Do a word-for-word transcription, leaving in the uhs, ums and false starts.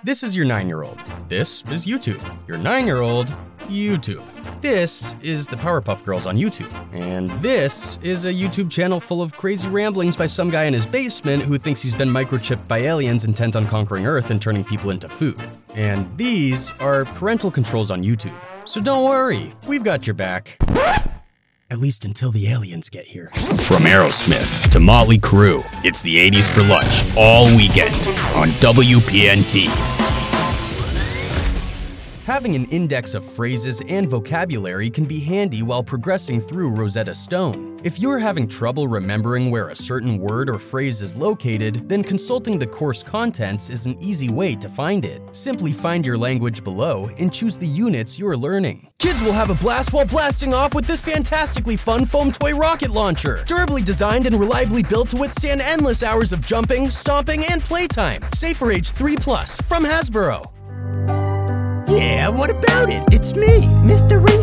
This is your nine-year-old. This is YouTube. Your nine-year-old, YouTube. This is the Powerpuff Girls on YouTube. And this is a YouTube channel full of crazy ramblings by some guy in his basement who thinks he's been microchipped by aliens intent on conquering Earth and turning people into food. And these are parental controls on YouTube. So don't worry, we've got your back. At least until the aliens get here. From Aerosmith to Motley Crue, it's the eighties for lunch all weekend on W P N T. Having an index of phrases and vocabulary can be handy while progressing through Rosetta Stone. If you're having trouble remembering where a certain word or phrase is located, then consulting the course contents is an easy way to find it. Simply find your language below and choose the units you're learning. Kids will have a blast while blasting off with this fantastically fun foam toy rocket launcher. Durably designed and reliably built to withstand endless hours of jumping, stomping, and playtime. Safe for age three plus from Hasbro. Yeah, what about it? It's me, Mister Reed.